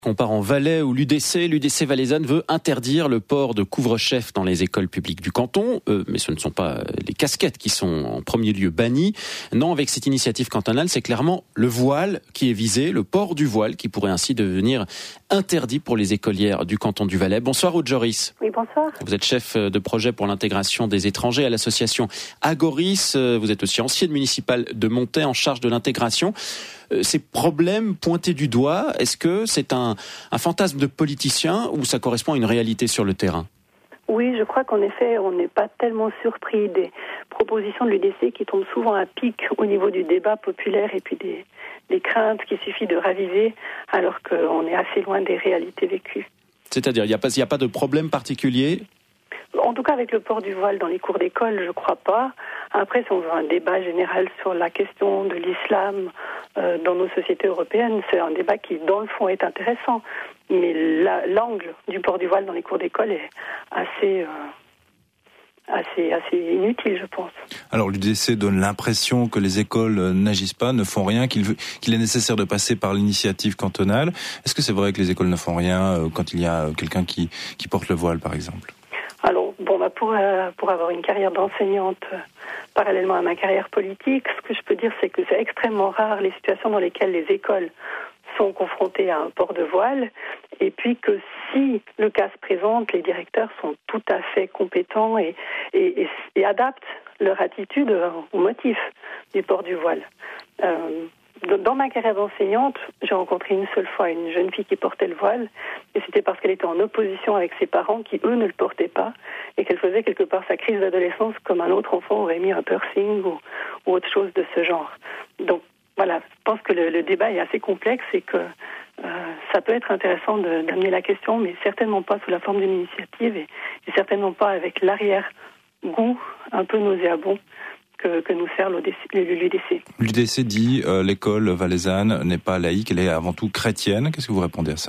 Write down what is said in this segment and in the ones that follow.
On part en Valais où l'UDC valaisanne veut interdire le port de couvre-chef dans les écoles publiques du canton. Mais ce ne sont pas les casquettes qui sont en premier lieu bannies. Non, avec cette initiative cantonale, c'est clairement le voile qui est visé, le port du voile qui pourrait ainsi devenir interdit pour les écolières du canton du Valais. Bonsoir Aude Joris. Oui, bonsoir. Vous êtes chef de projet pour l'intégration des étrangers à l'association Agoris. Vous êtes aussi ancienne municipale de Montaix en charge de l'intégration. Ces problèmes pointés du doigt, est-ce que c'est un fantasme de politicien ou ça correspond à une réalité sur le terrain ? Oui, je crois qu'en effet, on n'est pas tellement surpris des propositions de l'UDC qui tombent souvent à pic au niveau du débat populaire et puis des craintes qu'il suffit de raviver alors qu'on est assez loin des réalités vécues. C'est-à-dire, il n'y a pas de problème particulier ? En tout cas, avec le port du voile dans les cours d'école, je ne crois pas. Après, si on veut un débat général sur la question de l'islam dans nos sociétés européennes, c'est un débat qui, dans le fond, est intéressant. Mais l'angle du port du voile dans les cours d'école est assez inutile, je pense. Alors l'UDC donne l'impression que les écoles n'agissent pas, ne font rien, qu'il est nécessaire de passer par l'initiative cantonale. Est-ce que c'est vrai que les écoles ne font rien quand il y a quelqu'un qui porte le voile, par exemple ? Alors, pour avoir une carrière d'enseignante parallèlement à ma carrière politique, ce que je peux dire, c'est que c'est extrêmement rare les situations dans lesquelles les écoles sont confrontées à un port de voile, et puis que si le cas se présente, les directeurs sont tout à fait compétents et adaptent leur attitude au motif du port du voile. Dans ma carrière d'enseignante, j'ai rencontré une seule fois une jeune fille qui portait le voile, et c'était parce qu'elle était en opposition avec ses parents qui, eux, ne le portaient pas, et qu'elle faisait quelque part sa crise d'adolescence comme un autre enfant aurait mis un piercing ou autre chose de ce genre. Donc voilà, je pense que le débat est assez complexe et que ça peut être intéressant d'amener la question, mais certainement pas sous la forme d'une initiative et certainement pas avec l'arrière-goût un peu nauséabond que nous sert l'UDC. L'UDC dit l'école valaisanne n'est pas laïque, elle est avant tout chrétienne. Qu'est-ce que vous répondez à ça ?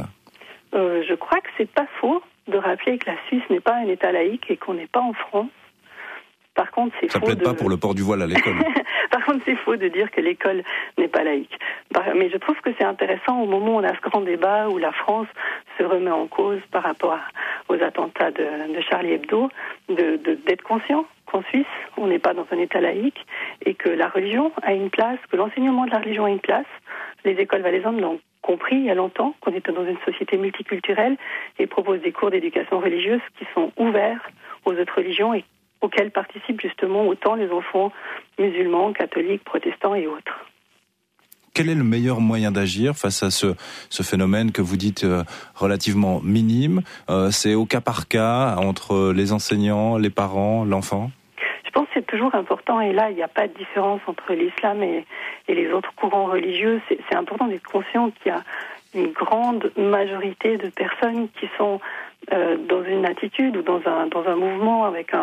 Je crois que c'est pas faux de rappeler que la Suisse n'est pas un État laïque et qu'on n'est pas en France. Par contre, c'est ça faux. Ça plaide pas pour le port du voile à l'école. Par contre, c'est faux de dire que l'école n'est pas laïque. Mais je trouve que c'est intéressant au moment où on a ce grand débat où la France se remet en cause par rapport aux attentats de Charlie Hebdo, d'être conscient qu'en Suisse, on n'est pas dans un État laïque et que la religion a une place, que l'enseignement de la religion a une place. Les écoles valaisannes l'ont compris il y a longtemps qu'on était dans une société multiculturelle et proposent des cours d'éducation religieuse qui sont ouverts aux autres religions et auxquels participent justement autant les enfants musulmans, catholiques, protestants et autres. Quel est le meilleur moyen d'agir face à ce phénomène que vous dites relativement minime ? C'est au cas par cas entre les enseignants, les parents, l'enfant ? Je pense que c'est toujours important, et là, il n'y a pas de différence entre l'islam et les autres courants religieux. C'est important d'être conscient qu'il y a une grande majorité de personnes qui sont dans une attitude ou dans un mouvement avec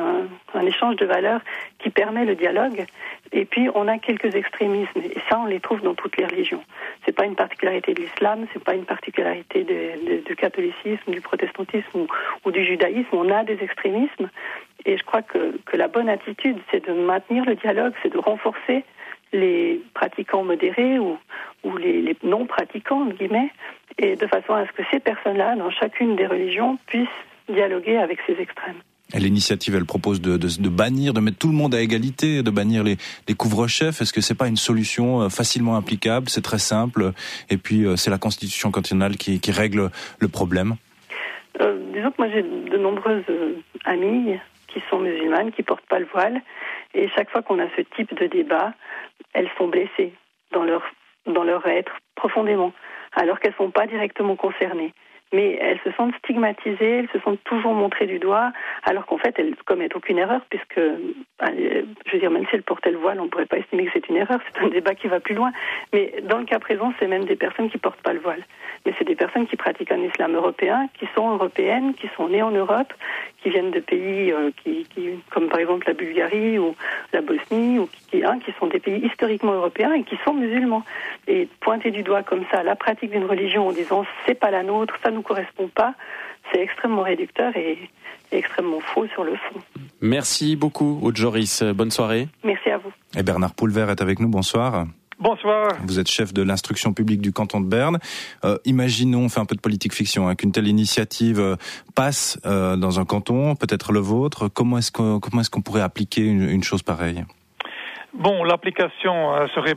un échange de valeurs qui permet le dialogue. Et puis, on a quelques extrémismes. Et ça, on les trouve dans toutes les religions. C'est pas une particularité de l'islam, c'est pas une particularité du catholicisme, du protestantisme ou du judaïsme. On a des extrémismes. Et je crois que la bonne attitude, c'est de maintenir le dialogue, c'est de renforcer les pratiquants modérés ou les non-pratiquants, entre guillemets, et de façon à ce que ces personnes-là, dans chacune des religions, puissent dialoguer avec ces extrêmes. Et l'initiative, elle propose de bannir, de mettre tout le monde à égalité, de bannir les couvre-chefs. Est-ce que c'est pas une solution facilement applicable ? C'est très simple. Et puis, c'est la Constitution cantonale qui règle le problème. Disons que moi, j'ai de nombreuses amies qui sont musulmanes, qui portent pas le voile. Et chaque fois qu'on a ce type de débat, elles sont blessées dans leur être profondément, alors qu'elles sont pas directement concernées. Mais elles se sentent stigmatisées, elles se sentent toujours montrées du doigt, alors qu'en fait, elles commettent aucune erreur, puisque, je veux dire, même si elles portaient le voile, on ne pourrait pas estimer que c'est une erreur, c'est un débat qui va plus loin. Mais dans le cas présent, c'est même des personnes qui ne portent pas le voile. Mais c'est des personnes qui pratiquent un islam européen, qui sont européennes, qui sont nées en Europe, qui viennent de pays comme par exemple la Bulgarie ou la Bosnie, ou qui sont des pays historiquement européens et qui sont musulmans. Et pointer du doigt comme ça la pratique d'une religion en disant « c'est pas la nôtre, ça nous correspond pas », c'est extrêmement réducteur et extrêmement faux sur le fond. Merci beaucoup, Aude Joris. Bonne soirée. Merci à vous. Et Bernard Poulvert est avec nous. Bonsoir. Bonsoir. Vous êtes chef de l'instruction publique du canton de Berne. Imaginons, on fait un peu de politique fiction, qu'une telle initiative passe dans un canton, peut-être le vôtre. Comment est-ce qu'on pourrait appliquer une chose pareille ? Bon, l'application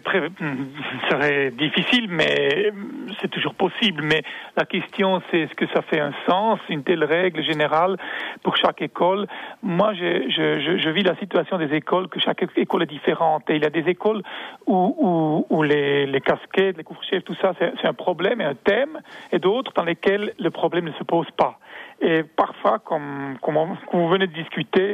serait difficile, mais c'est toujours possible. Mais la question, c'est est-ce que ça fait un sens, une telle règle générale pour chaque école? Moi, je vis la situation des écoles, que chaque école est différente. Et il y a des écoles où les casquettes, les couvre-chefs, tout ça, c'est un problème et un thème, et d'autres dans lesquels le problème ne se pose pas. Et parfois, comme vous venez de discuter,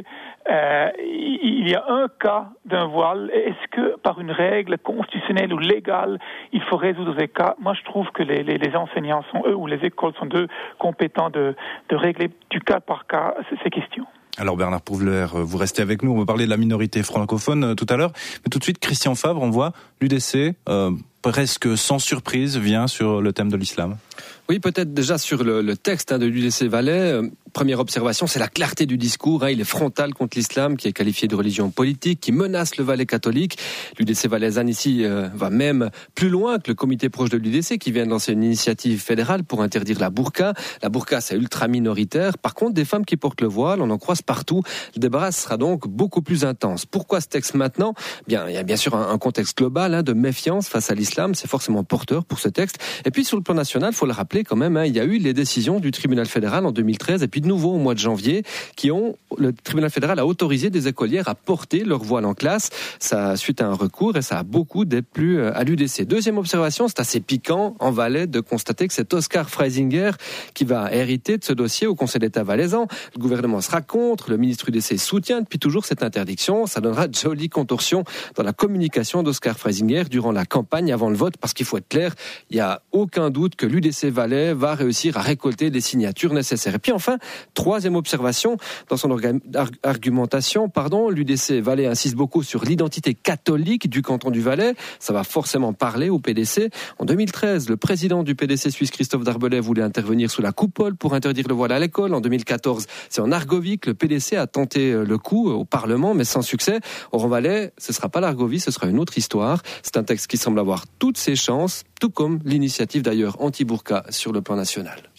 il y a un cas d'un voile. Est-ce que par une règle constitutionnelle ou légale, il faut résoudre ces cas? Moi, je trouve que les enseignants sont eux, ou les écoles sont eux, compétents de régler du cas par cas ces questions. Alors Bernard Pouvler, vous restez avec nous, on va parler de la minorité francophone tout à l'heure. Mais tout de suite, Christian Fabre, on voit l'UDC, presque sans surprise, vient sur le thème de l'islam. Oui, peut-être déjà sur le texte de l'UDC Valais. Première observation, c'est la clarté du discours. Il est frontal contre l'islam, qui est qualifié de religion politique, qui menace le Valais catholique. L'UDC valaisanne ici va même plus loin que le comité proche de l'UDC, qui vient de lancer une initiative fédérale pour interdire la burqa. La burqa, c'est ultra minoritaire. Par contre, des femmes qui portent le voile, on en croise partout. Le débat sera donc beaucoup plus intense. Pourquoi ce texte maintenant ? Bien, il y a bien sûr un contexte global de méfiance face à l'islam. C'est forcément porteur pour ce texte. Et puis sur le plan national, il faut le rappeler quand même, il y a eu les décisions du tribunal fédéral en 2013 et puis de nouveau au mois de janvier le tribunal fédéral a autorisé des écolières à porter leur voile en classe. Ça suite à un recours et ça a beaucoup déplu à l'UDC. Deuxième observation, c'est assez piquant en Valais de constater que c'est Oscar Freisinger qui va hériter de ce dossier au Conseil d'État valaisan. Le gouvernement sera contre, le ministre UDC soutient depuis toujours cette interdiction. Ça donnera de jolies contorsions dans la communication d'Oscar Freisinger durant la campagne avant le vote, parce qu'il faut être clair, il n'y a aucun doute que l'UDC Valais va réussir à récolter les signatures nécessaires. Et puis enfin, troisième observation, dans son argumentation, l'UDC Valais insiste beaucoup sur l'identité catholique du canton du Valais. Ça va forcément parler au PDC. En 2013, le président du PDC suisse, Christophe Darbelay, voulait intervenir sous la coupole pour interdire le voile à l'école. En 2014, c'est en Argovie que le PDC a tenté le coup au Parlement, mais sans succès. Or en Valais, ce ne sera pas l'Argovie, ce sera une autre histoire. C'est un texte qui semble avoir toutes ses chances, tout comme l'initiative d'ailleurs anti-burqa sur le plan national.